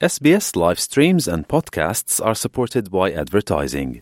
SBS live streams and podcasts are supported by advertising.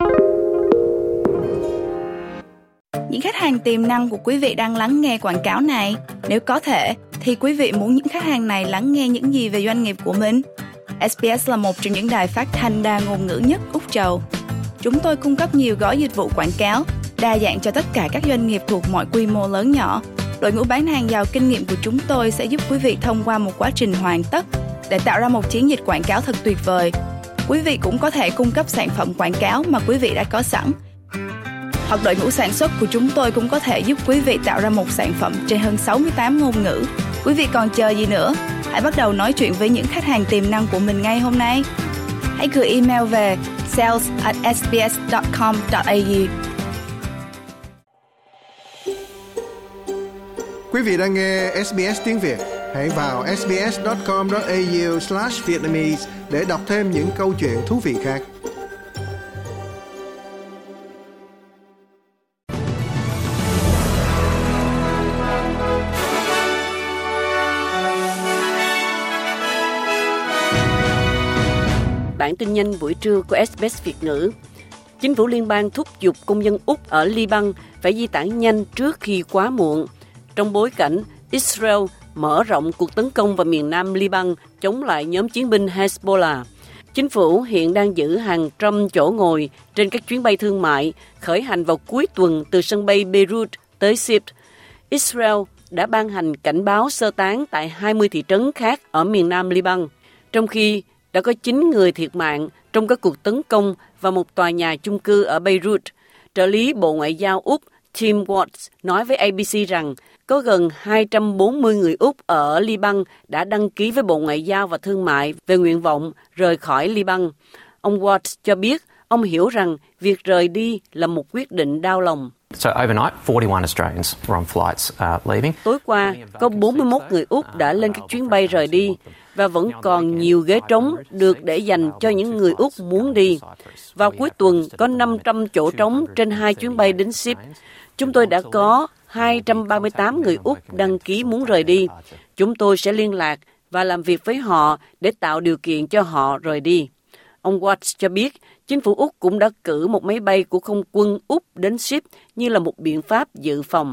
Những khách hàng tiềm năng của quý vị đang lắng nghe quảng cáo này. Nếu có thể, thì quý vị muốn những khách hàng này lắng nghe những gì về doanh nghiệp của mình? SBS là một trong những đài phát thanh đa ngôn ngữ nhất Úc Châu. Chúng tôi cung cấp nhiều gói dịch vụ quảng cáo, đa dạng cho tất cả các doanh nghiệp thuộc mọi quy mô lớn nhỏ. Đội ngũ bán hàng giàu kinh nghiệm của chúng tôi sẽ giúp quý vị thông qua một quá trình hoàn tất để tạo ra một chiến dịch quảng cáo thật tuyệt vời. Quý vị cũng có thể cung cấp sản phẩm quảng cáo mà quý vị đã có sẵn. Hoặc đội ngũ sản xuất của chúng tôi cũng có thể giúp quý vị tạo ra một sản phẩm trên hơn 68 ngôn ngữ. Quý vị còn chờ gì nữa? Hãy bắt đầu nói chuyện với những khách hàng tiềm năng của mình ngay hôm nay. Hãy gửi email về sales@sbs.com.au. Quý vị đang nghe SBS tiếng Việt. Hãy vào sbs.com.au/Vietnamese để đọc thêm những câu chuyện thú vị khác. Bản tin nhanh buổi trưa của SBS Việt ngữ. Chính phủ liên bang thúc giục công dân Úc ở Liban phải di tản nhanh trước khi quá muộn. Trong bối cảnh Israel mở rộng cuộc tấn công vào miền nam Liban chống lại nhóm chiến binh Hezbollah, chính phủ hiện đang giữ hàng trăm chỗ ngồi trên các chuyến bay thương mại khởi hành vào cuối tuần từ sân bay Beirut tới Sirte. Israel đã ban hành cảnh báo sơ tán tại 20 thị trấn khác ở miền nam Liban, trong khi đã có 9 người thiệt mạng trong các cuộc tấn công vào một tòa nhà chung cư ở Beirut. Trợ lý Bộ Ngoại giao Úc Tim Watts nói với ABC rằng có gần 240 người Úc ở Liban đã đăng ký với Bộ Ngoại giao và Thương mại về nguyện vọng rời khỏi Liban. Ông Watts cho biết ông hiểu rằng việc rời đi là một quyết định đau lòng. Tối qua, có 41 người Úc đã lên các chuyến bay rời đi và vẫn còn nhiều ghế trống được để dành cho những người Úc muốn đi. Vào cuối tuần, có 500 chỗ trống trên 2 chuyến bay đến Sirte. Chúng tôi đã có 238 người Úc đăng ký muốn rời đi. Chúng tôi sẽ liên lạc và làm việc với họ để tạo điều kiện cho họ rời đi. Ông Watts cho biết, chính phủ Úc cũng đã cử một máy bay của không quân Úc đến Sirte như là một biện pháp dự phòng.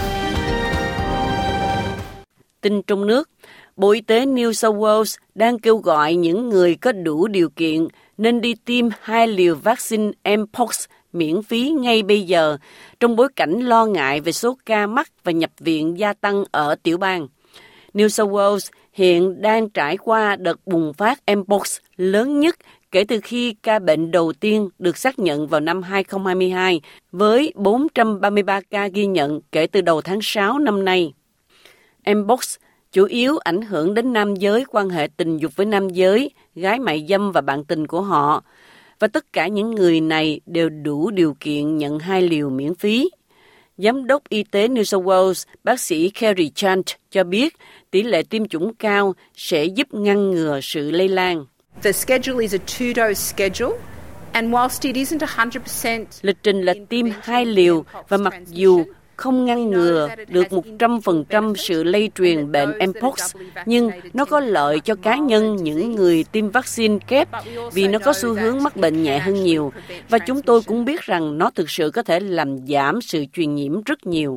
Tin trong nước, Bộ Y tế New South Wales đang kêu gọi những người có đủ điều kiện nên đi tiêm 2 liều vaccine Mpox miễn phí ngay bây giờ, trong bối cảnh lo ngại về số ca mắc và nhập viện gia tăng ở tiểu bang. New South Wales hiện đang trải qua đợt bùng phát Mpox lớn nhất kể từ khi ca bệnh đầu tiên được xác nhận vào năm 2022, với 433 ca ghi nhận kể từ đầu tháng 6 năm nay. Mpox chủ yếu ảnh hưởng đến nam giới quan hệ tình dục với nam giới, gái mại dâm và bạn tình của họ. Và tất cả những người này đều đủ điều kiện nhận 2 liều miễn phí. Giám đốc y tế New South Wales, bác sĩ Kerry Chant cho biết tỷ lệ tiêm chủng cao sẽ giúp ngăn ngừa sự lây lan. The schedule is a 2-dose schedule. And whilst it isn't 100%... Lịch trình là tiêm 2 liều và mặc dù không ngăn ngừa được 100% sự lây truyền bệnh Mpox, nhưng nó có lợi cho cá nhân những người tiêm vaccine kép vì nó có xu hướng mắc bệnh nhẹ hơn nhiều. Và chúng tôi cũng biết rằng nó thực sự có thể làm giảm sự truyền nhiễm rất nhiều.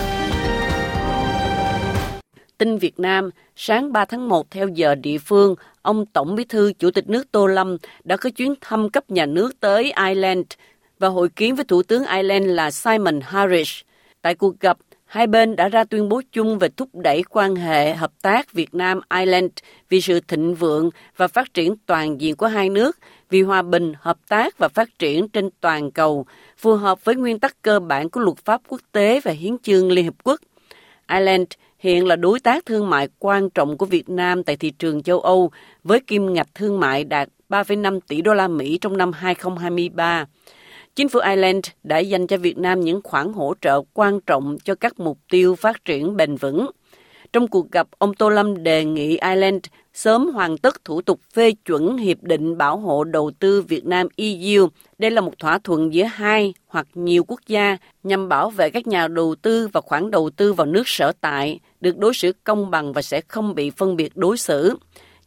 Tin Việt Nam, sáng 3 tháng 1 theo giờ địa phương, ông Tổng Bí thư Chủ tịch nước Tô Lâm đã có chuyến thăm cấp nhà nước tới Ireland và hội kiến với Thủ tướng Ireland là Simon Harris. Tại cuộc gặp, hai bên đã ra tuyên bố chung về thúc đẩy quan hệ hợp tác Việt Nam-Ireland vì sự thịnh vượng và phát triển toàn diện của hai nước, vì hòa bình, hợp tác và phát triển trên toàn cầu, phù hợp với nguyên tắc cơ bản của luật pháp quốc tế và hiến chương Liên Hợp Quốc. Ireland hiện là đối tác thương mại quan trọng của Việt Nam tại thị trường châu Âu, với kim ngạch thương mại đạt 3,5 tỷ đô la Mỹ trong năm 2023. Chính phủ Ireland đã dành cho Việt Nam những khoản hỗ trợ quan trọng cho các mục tiêu phát triển bền vững. Trong cuộc gặp, ông Tô Lâm đề nghị Ireland sớm hoàn tất thủ tục phê chuẩn Hiệp định Bảo hộ Đầu tư Việt Nam-EU. Đây là một thỏa thuận giữa hai hoặc nhiều quốc gia nhằm bảo vệ các nhà đầu tư và khoản đầu tư vào nước sở tại, được đối xử công bằng và sẽ không bị phân biệt đối xử.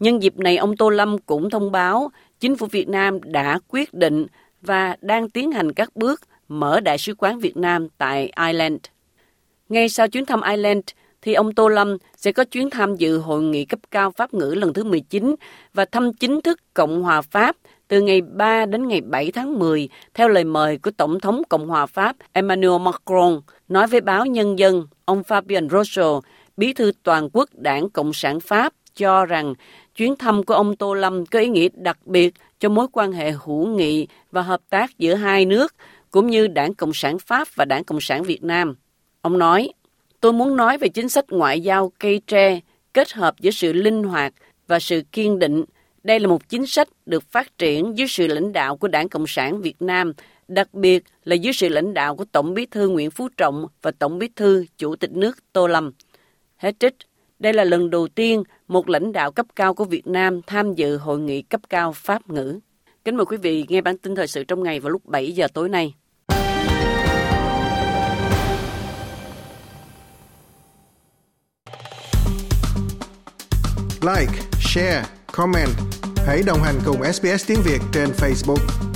Nhân dịp này, ông Tô Lâm cũng thông báo chính phủ Việt Nam đã quyết định và đang tiến hành các bước mở Đại sứ quán Việt Nam tại Ireland. Ngay sau chuyến thăm Ireland, thì ông Tô Lâm sẽ có chuyến tham dự Hội nghị cấp cao Pháp ngữ lần thứ 19 và thăm chính thức Cộng hòa Pháp từ ngày 3 đến ngày 7 tháng 10 theo lời mời của Tổng thống Cộng hòa Pháp Emmanuel Macron. Nói với báo Nhân dân, ông Fabien Roussel, bí thư toàn quốc Đảng Cộng sản Pháp, cho rằng chuyến thăm của ông Tô Lâm có ý nghĩa đặc biệt cho mối quan hệ hữu nghị và hợp tác giữa hai nước, cũng như Đảng Cộng sản Pháp và Đảng Cộng sản Việt Nam. Ông nói, tôi muốn nói về chính sách ngoại giao cây tre kết hợp giữa sự linh hoạt và sự kiên định. Đây là một chính sách được phát triển dưới sự lãnh đạo của Đảng Cộng sản Việt Nam, đặc biệt là dưới sự lãnh đạo của Tổng bí thư Nguyễn Phú Trọng và Tổng bí thư Chủ tịch nước Tô Lâm. Hết trích. Đây là lần đầu tiên một lãnh đạo cấp cao của Việt Nam tham dự hội nghị cấp cao Pháp ngữ. Kính mời quý vị nghe bản tin thời sự trong ngày vào lúc 7 giờ tối nay. Like, share, comment. Hãy đồng hành cùng SBS tiếng Việt trên Facebook.